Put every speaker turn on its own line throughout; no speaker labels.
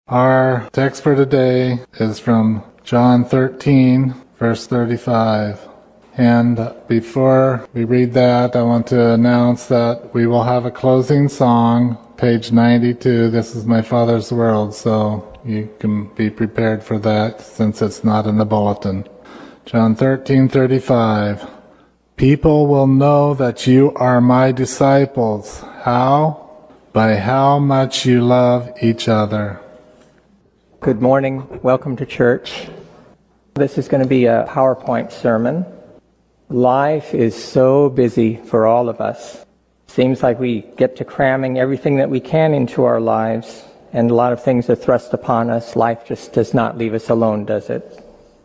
Our text for today is from John 13, verse 35. And before we read that, I want to announce that we will have a closing song, page 92, This is My Father's World, so you can be prepared for that since it's not in the bulletin. John 13:35. People will know that you are my disciples. How? By how much you love each other.
Good morning. Welcome to church. This is going to be a PowerPoint sermon. Life is so busy for all of us. Seems like we get to cramming everything that we can into our lives, and a lot of things are thrust upon us. Life just does not leave us alone, does it?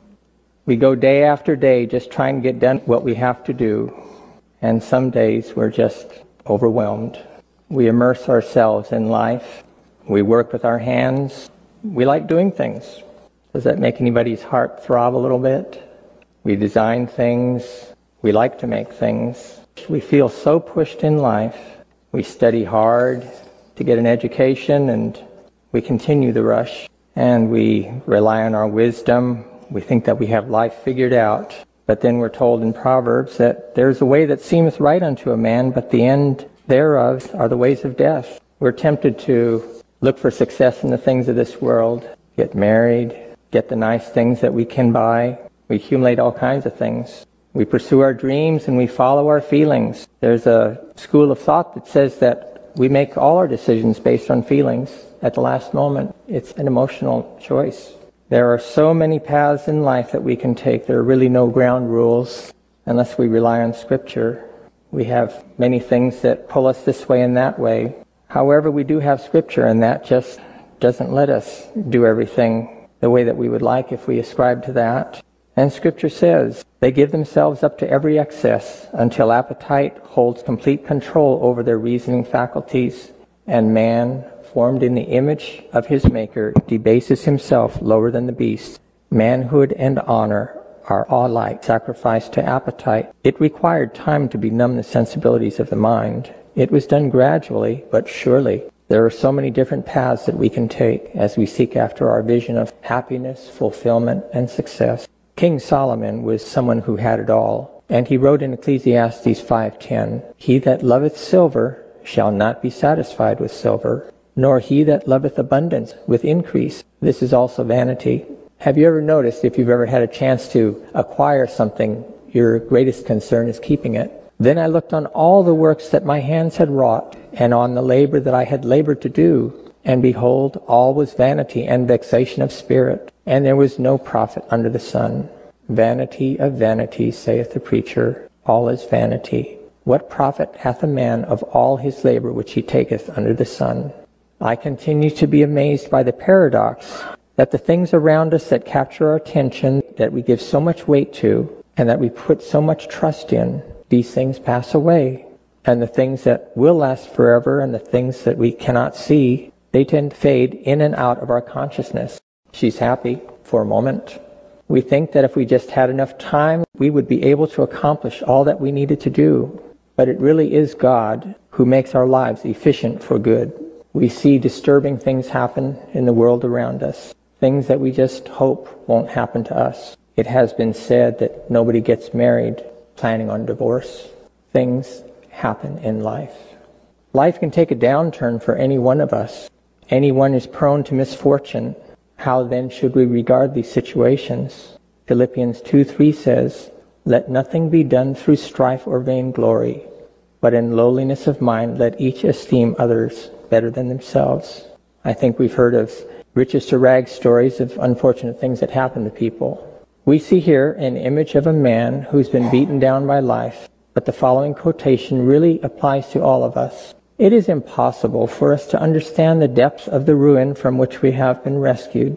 We go day after day just trying to get done what we have to do, and some days we're just overwhelmed. We immerse ourselves in life. We work with our hands. We like doing things. Does that make anybody's heart throb a little bit? We design things. We like to make things. We feel so pushed in life. We study hard to get an education, and we continue the rush. And we rely on our wisdom. We think that we have life figured out. But then we're told in Proverbs that there's a way that seemeth right unto a man, but the end thereof are the ways of death. We're tempted to look for success in the things of this world, get married, get the nice things that we can buy. We accumulate all kinds of things. We pursue our dreams and we follow our feelings. There's a school of thought that says that we make all our decisions based on feelings at the last moment. It's an emotional choice. There are so many paths in life that we can take. There are really no ground rules unless we rely on Scripture. We have many things that pull us this way and that way. However, we do have Scripture, and that just doesn't let us do everything the way that we would like if we ascribe to that. And Scripture says, they give themselves up to every excess until appetite holds complete control over their reasoning faculties, and man, formed in the image of his Maker, debases himself lower than the beast. Manhood and honor are all alike sacrificed to appetite. It required time to benumb the sensibilities of the mind. It was done gradually, but surely. There are so many different paths that we can take as we seek after our vision of happiness, fulfillment, and success. King Solomon was someone who had it all, and he wrote in Ecclesiastes 5:10, "He that loveth silver shall not be satisfied with silver, nor he that loveth abundance with increase. This is also vanity." Have you ever noticed, if you've ever had a chance to acquire something, your greatest concern is keeping it? Then I looked on all the works that my hands had wrought, and on the labor that I had labored to do, and behold, all was vanity and vexation of spirit, and there was no profit under the sun. Vanity of vanities, saith the preacher, all is vanity. What profit hath a man of all his labor which he taketh under the sun? I continue to be amazed by the paradox that the things around us that capture our attention, that we give so much weight to, and that we put so much trust in, these things pass away. And the things that will last forever and the things that we cannot see, they tend to fade in and out of our consciousness. She's happy for a moment. We think that if we just had enough time, we would be able to accomplish all that we needed to do. But it really is God who makes our lives efficient for good. We see disturbing things happen in the world around us, things that we just hope won't happen to us. It has been said that nobody gets married planning on divorce. Things happen in life. Life can take a downturn for any one of us. Anyone is prone to misfortune. How then should we regard these situations? Philippians 2:3 says, "Let nothing be done through strife or vainglory, but in lowliness of mind let each esteem others better than themselves." I think we've heard of riches to rags stories of unfortunate things that happen to people. We see here an image of a man who's been beaten down by life, but the following quotation really applies to all of us. It is impossible for us to understand the depths of the ruin from which we have been rescued,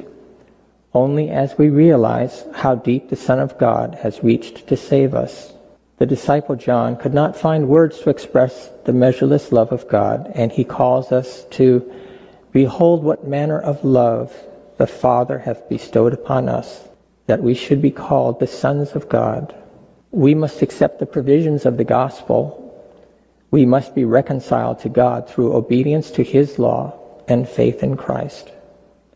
only as we realize how deep the Son of God has reached to save us. The disciple John could not find words to express the measureless love of God, and he calls us to behold what manner of love the Father hath bestowed upon us, that we should be called the sons of God. We must accept the provisions of the gospel. We must be reconciled to God through obedience to His law and faith in Christ.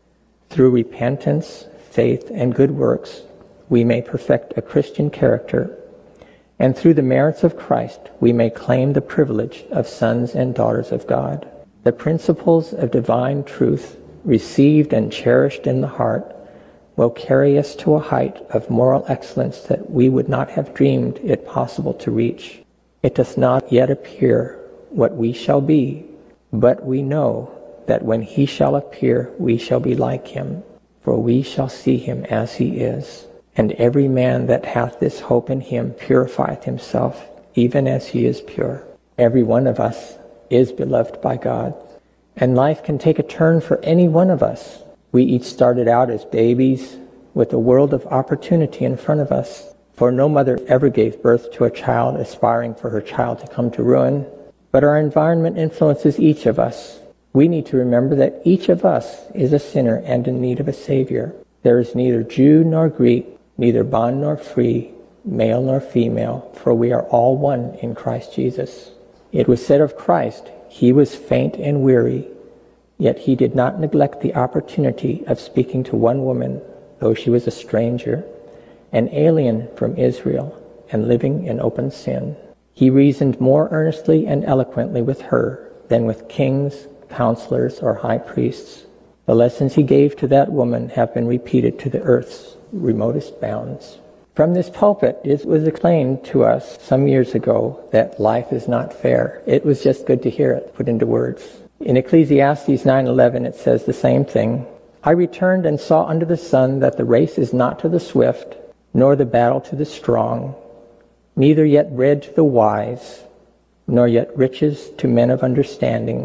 Through repentance, faith, and good works, we may perfect a Christian character, and through the merits of Christ, we may claim the privilege of sons and daughters of God. The principles of divine truth, received and cherished in the heart, will carry us to a height of moral excellence that we would not have dreamed it possible to reach. It does not yet appear what we shall be, but we know that when he shall appear, we shall be like him, for we shall see him as he is. And every man that hath this hope in him purifieth himself, even as he is pure. Every one of us is beloved by God, and life can take a turn for any one of us. We each started out as babies with a world of opportunity in front of us, for no mother ever gave birth to a child aspiring for her child to come to ruin. But our environment influences each of us. We need to remember that each of us is a sinner and in need of a Savior. There is neither Jew nor Greek, neither bond nor free, male nor female, for we are all one in Christ Jesus. It was said of Christ, he was faint and weary, yet he did not neglect the opportunity of speaking to one woman, though she was a stranger, an alien from Israel, and living in open sin. He reasoned more earnestly and eloquently with her than with kings, counselors, or high priests. The lessons he gave to that woman have been repeated to the earth's remotest bounds. From this pulpit, it was explained to us some years ago that life is not fair. It was just good to hear it put into words. In Ecclesiastes 9:11, it says the same thing. I returned and saw under the sun that the race is not to the swift, nor the battle to the strong, neither yet bread to the wise, nor yet riches to men of understanding,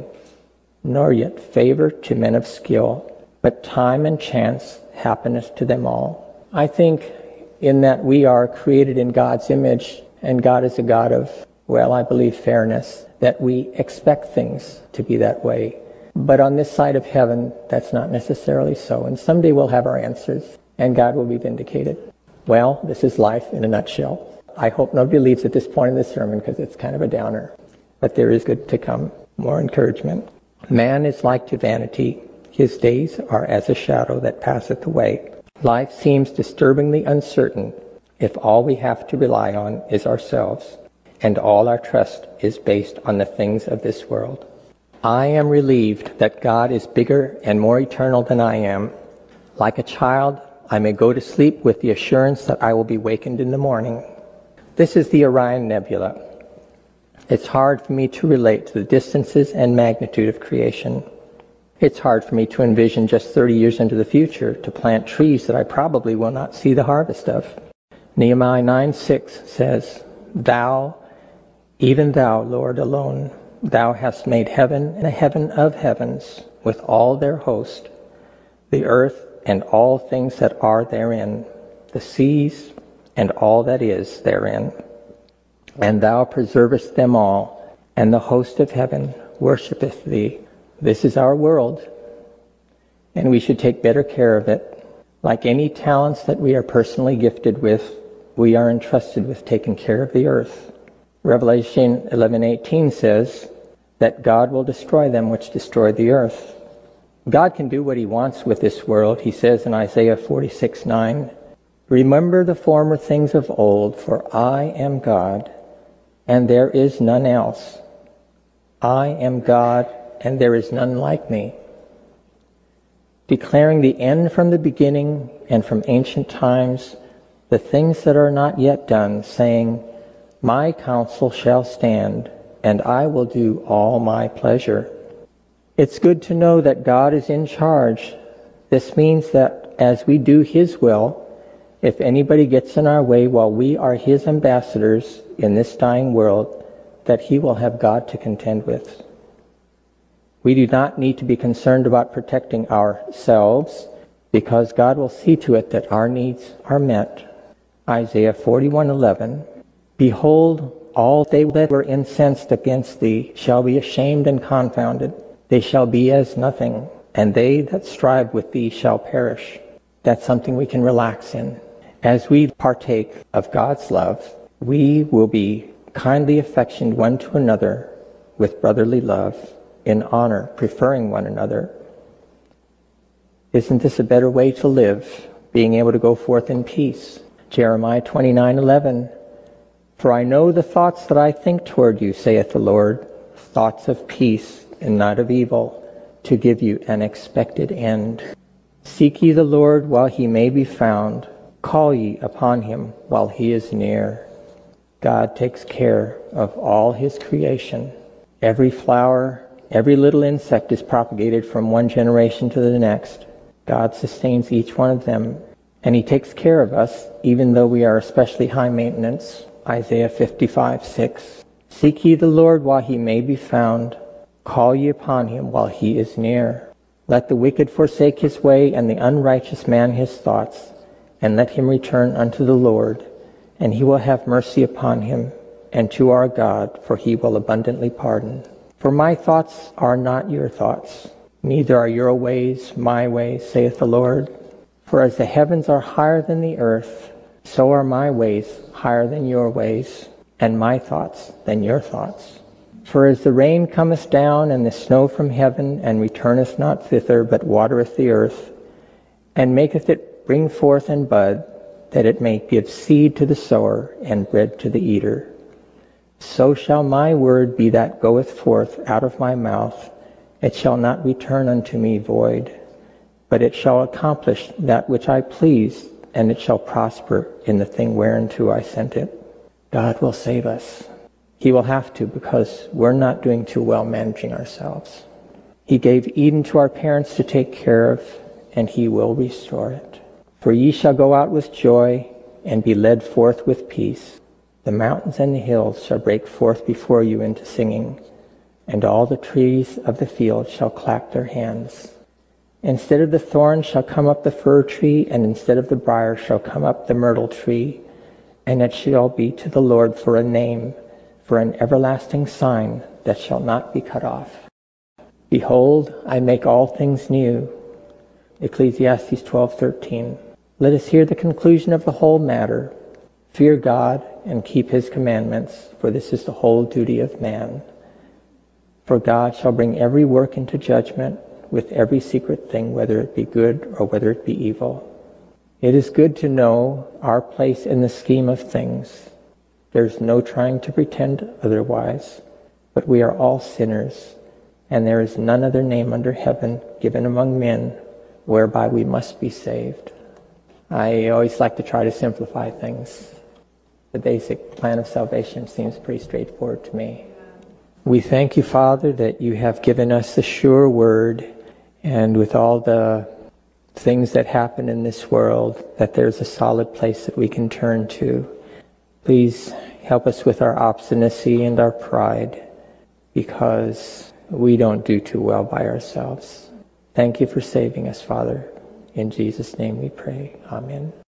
nor yet favor to men of skill, but time and chance happeneth to them all. I think in that we are created in God's image, and God is a God of, well, I believe fairness, that we expect things to be that way. But on this side of heaven, that's not necessarily so. And someday we'll have our answers, and God will be vindicated. Well, this is life in a nutshell. I hope nobody leaves at this point in the sermon, because it's kind of a downer. But there is good to come, more encouragement. Man is like to vanity. His days are as a shadow that passeth away. Life seems disturbingly uncertain if all we have to rely on is ourselves, and all our trust is based on the things of this world. I am relieved that God is bigger and more eternal than I am. Like a child, I may go to sleep with the assurance that I will be wakened in the morning. This is the Orion Nebula. It's hard for me to relate to the distances and magnitude of creation. It's hard for me to envision just 30 years into the future to plant trees that I probably will not see the harvest of. Nehemiah 9:6 says, Thou, even thou, Lord alone, thou hast made heaven and a heaven of heavens with all their host, the earth and all things that are therein, the seas and all that is therein. And thou preservest them all, and the host of heaven worshipeth thee. This is our world, and we should take better care of it. Like any talents that we are personally gifted with, we are entrusted with taking care of the earth. Revelation 11:18 says that God will destroy them which destroy the earth. God can do what he wants with this world. He says in Isaiah 46:9, Remember the former things of old, for I am God, and there is none else. I am God, and there is none like me. Declaring the end from the beginning and from ancient times, the things that are not yet done, saying, My counsel shall stand, and I will do all my pleasure. It's good to know that God is in charge. This means that as we do his will, if anybody gets in our way while we are his ambassadors in this dying world, that he will have God to contend with. We do not need to be concerned about protecting ourselves, because God will see to it that our needs are met. Isaiah 41:11, Behold, all they that were incensed against thee shall be ashamed and confounded. They shall be as nothing, and they that strive with thee shall perish. That's something we can relax in. As we partake of God's love, we will be kindly affectioned one to another with brotherly love, in honor, preferring one another. Isn't this a better way to live, being able to go forth in peace? Jeremiah 29:11. For I know the thoughts that I think toward you, saith the Lord, thoughts of peace and not of evil, to give you an expected end. Seek ye the Lord while he may be found. Call ye upon him while he is near. God takes care of all his creation. Every flower, every little insect is propagated from one generation to the next. God sustains each one of them, and he takes care of us, even though we are especially high maintenance. Isaiah 55:6. Seek ye the Lord while he may be found. Call ye upon him while he is near. Let the wicked forsake his way, and the unrighteous man his thoughts, and let him return unto the Lord, and he will have mercy upon him, and to our God, for he will abundantly pardon. For my thoughts are not your thoughts, neither are your ways my ways, saith the Lord. For as the heavens are higher than the earth, so are my ways higher than your ways, and my thoughts than your thoughts. For as the rain cometh down, and the snow from heaven, and returneth not thither, but watereth the earth, and maketh it bring forth and bud, that it may give seed to the sower, and bread to the eater, so shall my word be that goeth forth out of my mouth. It shall not return unto me void, but it shall accomplish that which I please, and it shall prosper in the thing whereunto I sent it. God will save us. He will have to, because we're not doing too well managing ourselves. He gave Eden to our parents to take care of, and he will restore it. For ye shall go out with joy, and be led forth with peace. The mountains and the hills shall break forth before you into singing, and all the trees of the field shall clap their hands. Instead of the thorn shall come up the fir tree, and instead of the briar shall come up the myrtle tree, and it shall be to the Lord for a name, for an everlasting sign that shall not be cut off. Behold, I make all things new. Ecclesiastes 12:13. Let us hear the conclusion of the whole matter. Fear God and keep his commandments, for this is the whole duty of man. For God shall bring every work into judgment with every secret thing, whether it be good or whether it be evil. It is good to know our place in the scheme of things. There's no trying to pretend otherwise, but we are all sinners, and there is none other name under heaven given among men whereby we must be saved. I always like to try to simplify things. The basic plan of salvation seems pretty straightforward to me. We thank you, Father, that you have given us the sure word, and with all the things that happen in this world, that there's a solid place that we can turn to. Please help us with our obstinacy and our pride, because we don't do too well by ourselves. Thank you for saving us, Father. In Jesus' name we pray. Amen.